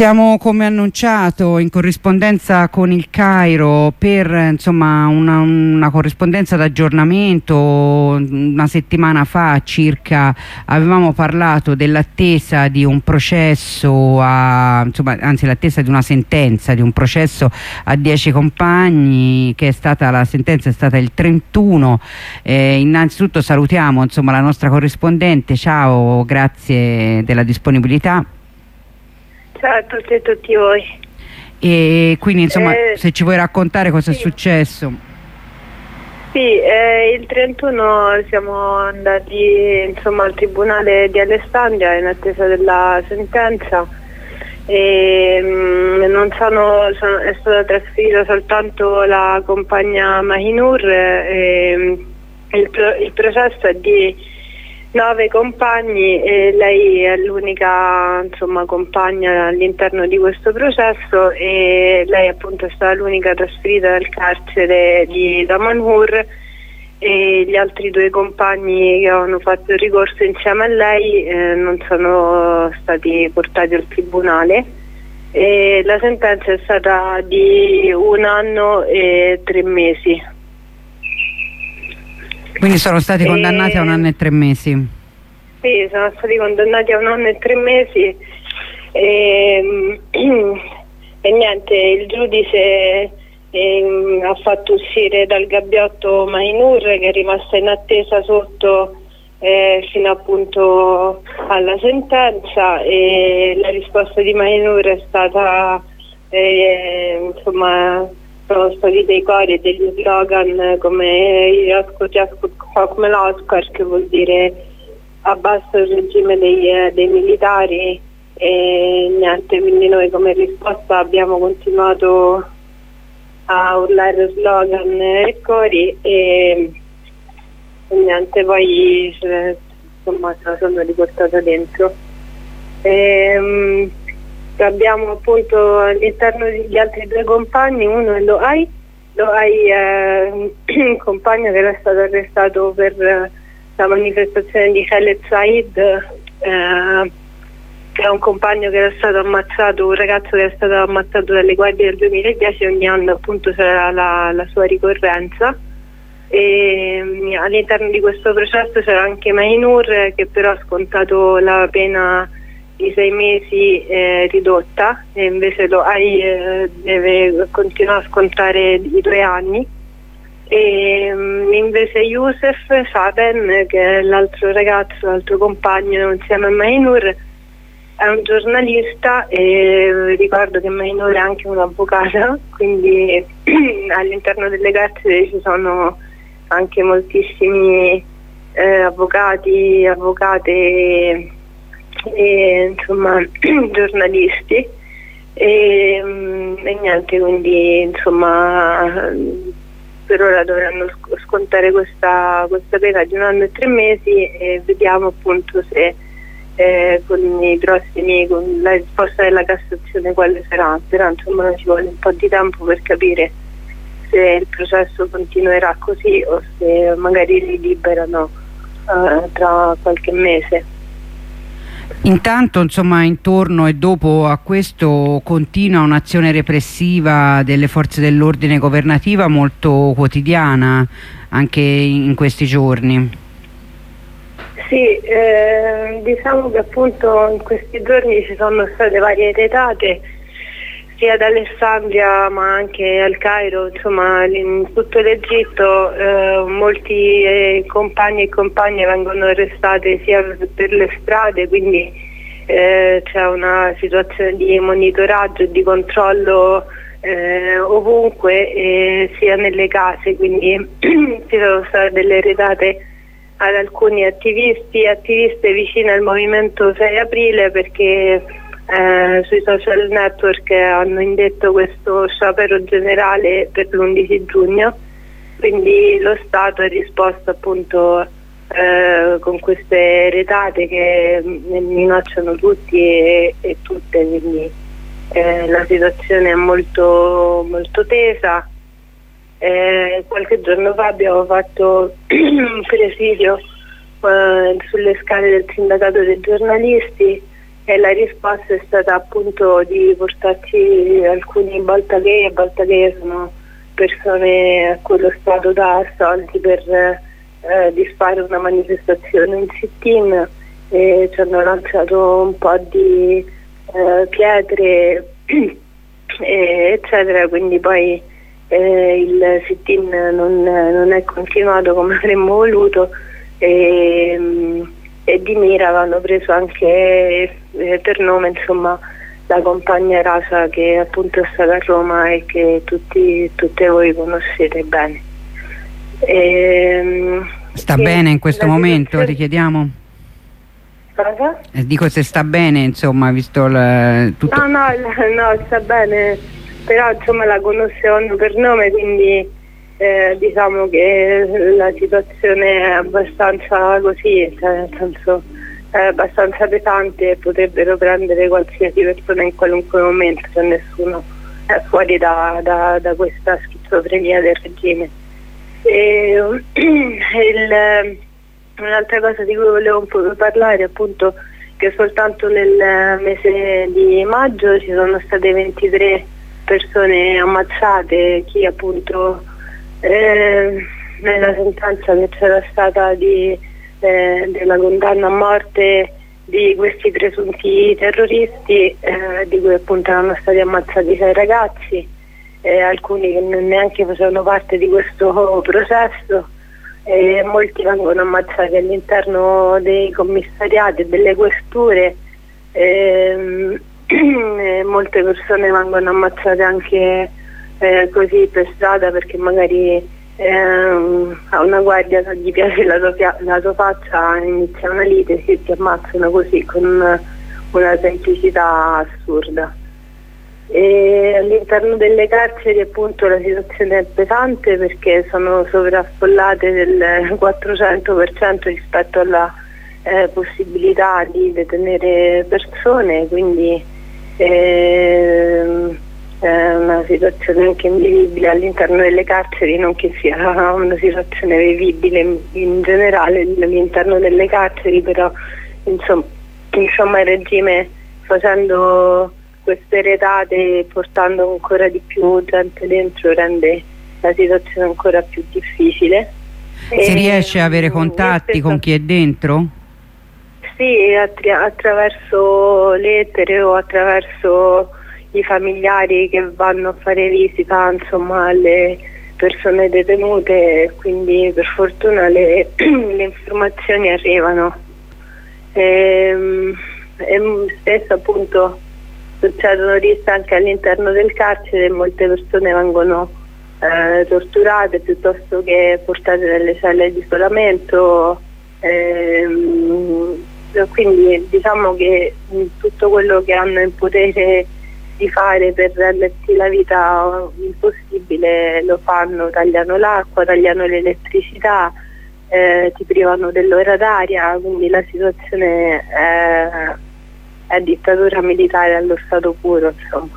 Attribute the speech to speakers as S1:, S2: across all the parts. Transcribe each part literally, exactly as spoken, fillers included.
S1: Siamo, come annunciato, in corrispondenza con il Cairo per insomma una, una corrispondenza d'aggiornamento. Una settimana fa circa avevamo parlato dell'attesa di un processo a, insomma, anzi l'attesa di una sentenza di un processo a dieci compagni, che è stata, la sentenza è stata il trentuno. Eh, innanzitutto salutiamo insomma la nostra corrispondente. Ciao, grazie della disponibilità.
S2: Ciao a tutti e a tutti voi.
S1: E quindi insomma
S2: eh,
S1: se ci vuoi raccontare cosa
S2: sì.
S1: è successo.
S2: Sì, eh, il trentuno siamo andati insomma al tribunale di Alessandria in attesa della sentenza e mh, non sono, sono, è stata trasferita soltanto la compagna Mahinur e il, il processo è di nove compagni e lei è l'unica insomma compagna all'interno di questo processo, e lei appunto è stata l'unica trasferita dal carcere di Damanhur, e gli altri due compagni che avevano fatto il ricorso insieme a lei eh, non sono stati portati al tribunale, e la sentenza è stata di un anno e tre mesi.
S1: Quindi sono stati condannati e... a un anno e tre mesi?
S2: Sì, sono stati condannati a un anno e tre mesi e, e niente, il giudice e, ha fatto uscire dal gabbiotto Mahinur, che è rimasta in attesa sotto eh, fino appunto alla sentenza, e la risposta di Mahinur è stata eh, insomma sono stati dei cori e degli slogan come come l'Oscar, che vuol dire abbasso il regime dei, dei militari, e niente, quindi noi come risposta abbiamo continuato a urlare slogan e cori e, e niente, poi insomma se la sono riportata dentro. E, abbiamo appunto all'interno degli altri due compagni, uno è Loai. Loai è un compagno che era stato arrestato per la manifestazione di Khaled Said, eh, che è un compagno che era stato ammazzato, un ragazzo che era stato ammazzato dalle guardie del duemiladieci. Ogni anno appunto sarà la, la sua ricorrenza, e all'interno di questo processo c'era anche Mahinur, che però ha scontato la pena di sei mesi eh, ridotta, e invece Loai eh, deve continuare a scontare i due anni, e um, invece Youssef Saben, che è l'altro ragazzo, l'altro compagno insieme a Mahinur, è un giornalista, e ricordo che Mahinur è anche un'avvocata, quindi all'interno delle carceri ci sono anche moltissimi eh, avvocati, avvocate e insomma giornalisti, e, e niente, quindi insomma per ora dovranno scontare questa, questa pena di un anno e tre mesi, e vediamo appunto se eh, con i prossimi, con la risposta della Cassazione quale sarà, però insomma ci vuole un po' di tempo per capire se il processo continuerà così o se magari li liberano eh, tra qualche mese.
S1: Intanto insomma intorno e dopo a questo continua un'azione repressiva delle forze dell'ordine governativa molto quotidiana anche in questi giorni.
S2: Sì, eh, diciamo che appunto in questi giorni ci sono state varie retate sia ad Alessandria ma anche al Cairo, insomma in tutto l'Egitto. eh, molti eh, compagni e compagne vengono arrestati sia per le strade, quindi eh, c'è una situazione di monitoraggio e di controllo eh, ovunque, eh, sia nelle case, quindi ci sono state delle retate ad alcuni attivisti e attiviste vicine al movimento sei aprile, perché Eh, sui social network hanno indetto questo sciopero generale per l'undici giugno, quindi lo Stato ha risposto appunto eh, con queste retate che minacciano tutti e, e tutte, quindi eh, la situazione è molto, molto tesa. Eh, qualche giorno fa abbiamo fatto un presidio eh, sulle scale del sindacato dei giornalisti, e la risposta è stata appunto di portarci alcuni Baltagay, e Baltagay sono persone a cui lo Stato dà soldi per eh, disfare una manifestazione, un sit-in, e ci hanno lanciato un po' di eh, pietre eccetera, quindi poi eh, il sit-in non, non è continuato come avremmo voluto, e, e di mira avevano preso anche eh, per nome, insomma, la compagna Rasa, che appunto è stata a Roma e che tutti, tutte voi conoscete bene. E,
S1: sta bene in questo momento, situazione... ti chiediamo?
S2: Cosa?
S1: Eh, dico se sta bene, insomma, visto il tutto...
S2: No, no, no, sta bene, però insomma la conoscevano per nome, quindi eh, diciamo che la situazione è abbastanza così, cioè nel senso è abbastanza pesante e potrebbero prendere qualsiasi persona in qualunque momento, se nessuno è fuori da, da, da questa schizofrenia del regime. E, il, un'altra cosa di cui volevo un po' parlare, appunto, che soltanto nel mese di maggio ci sono state ventitré persone ammazzate, chi appunto eh, nella sentenza che c'era stata di, eh, della condanna a morte di questi presunti terroristi, eh, di cui appunto erano stati ammazzati sei ragazzi, eh, alcuni che neanche facevano parte di questo processo. E molti vengono ammazzati all'interno dei commissariati e delle questure, e, e molte persone vengono ammazzate anche eh, così per strada, perché magari eh, a una guardia non gli piace la tua, la tua faccia, inizia una lite e ti ammazzano così con una semplicità assurda. E all'interno delle carceri appunto la situazione è pesante, perché sono sovraffollate del quattrocento per cento rispetto alla eh, possibilità di detenere persone, quindi eh, è una situazione anche invivibile all'interno delle carceri, non che sia una situazione vivibile in, in generale all'interno delle carceri, però insomma, insomma il regime, facendo queste retate, portando ancora di più gente dentro, rende la situazione ancora più difficile.
S1: Si e, riesce a avere contatti con chi è dentro?
S2: Sì, attra attraverso lettere o attraverso i familiari che vanno a fare visita, insomma, alle persone detenute, quindi per fortuna le, le informazioni arrivano. E, e spesso appunto succedono risse anche all'interno del carcere, molte persone vengono eh, torturate piuttosto che portate nelle celle di isolamento, ehm, quindi diciamo che tutto quello che hanno in potere di fare per renderti la vita impossibile lo fanno, tagliano l'acqua, tagliano l'elettricità, eh, ti privano dell'ora d'aria, quindi la situazione è è dittatura militare allo stato puro, insomma.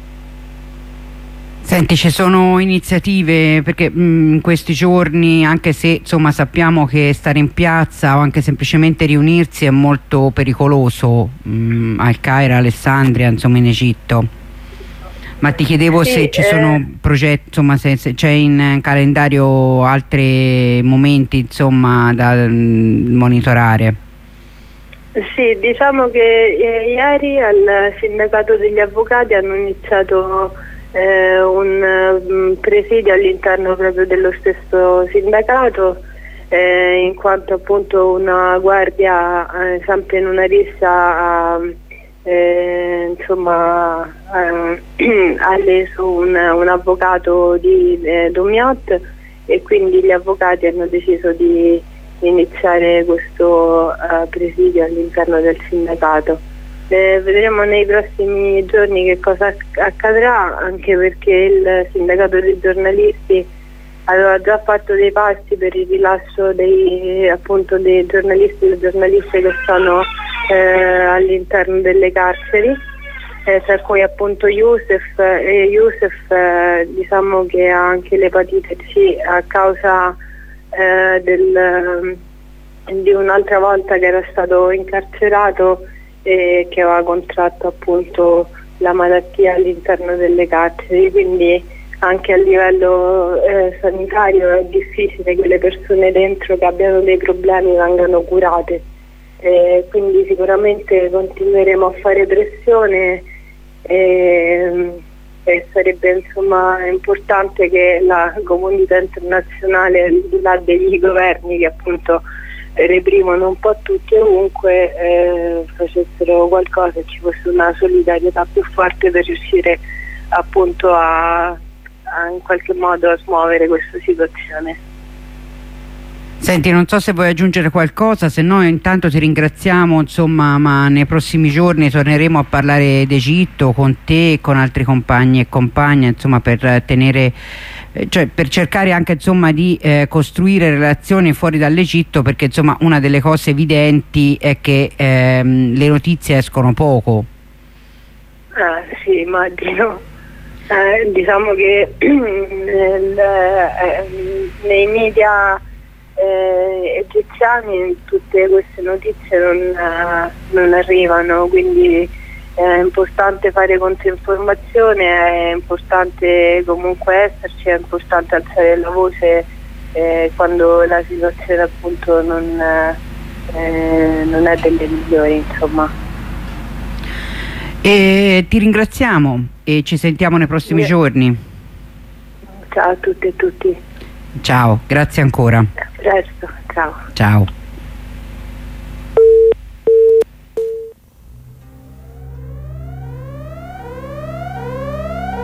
S1: Senti, ci sono iniziative, perché mh, in questi giorni, anche se insomma sappiamo che stare in piazza o anche semplicemente riunirsi è molto pericoloso, mh, al Cairo, Alessandria, insomma in Egitto, ma ti chiedevo sì, se ci eh... sono progetti, insomma se, se c'è in calendario altri momenti insomma da mh, monitorare.
S2: Sì, diciamo che eh, ieri al sindacato degli avvocati hanno iniziato eh, un um, presidio all'interno proprio dello stesso sindacato, eh, in quanto appunto una guardia eh, sempre in una rissa eh, insomma eh, ha leso un, un avvocato di eh, Dumiot, e quindi gli avvocati hanno deciso di iniziare questo uh, presidio all'interno del sindacato. Eh, vedremo nei prossimi giorni che cosa accadrà, anche perché il sindacato dei giornalisti aveva già fatto dei passi per il rilascio dei, appunto, dei giornalisti e delle giornaliste che sono eh, all'interno delle carceri, eh, tra cui appunto Youssef, e Youssef eh, diciamo che ha anche l'epatite C a causa Eh, del, di un'altra volta che era stato incarcerato eh, che aveva contratto appunto la malattia all'interno delle carceri, quindi anche a livello eh, sanitario è difficile che le persone dentro che abbiano dei problemi vengano curate, eh, quindi sicuramente continueremo a fare pressione e, e sarebbe insomma importante che la comunità internazionale, al di là degli governi che appunto reprimono un po' tutti e ovunque, eh, facessero qualcosa e ci fosse una solidarietà più forte per riuscire appunto a, a in qualche modo a smuovere questa situazione.
S1: Senti, non so se vuoi aggiungere qualcosa, se no intanto ti ringraziamo, insomma, ma nei prossimi giorni torneremo a parlare d'Egitto con te e con altri compagni e compagne, insomma, per tenere, cioè per cercare anche insomma di eh, costruire relazioni fuori dall'Egitto, perché insomma una delle cose evidenti è che ehm, le notizie escono poco.
S2: Ah, sì, immagino. Eh, diciamo che nel, eh, nei media Eh, egiziani tutte queste notizie non, eh, non arrivano, quindi è importante fare controinformazione, è importante comunque esserci, è importante alzare la voce eh, quando la situazione appunto non, eh, non è delle migliori, insomma.
S1: E ti ringraziamo e ci sentiamo nei prossimi
S2: Io...
S1: giorni.
S2: Ciao a tutte e tutti.
S1: Ciao, grazie ancora.
S2: A presto, ciao.
S1: Ciao.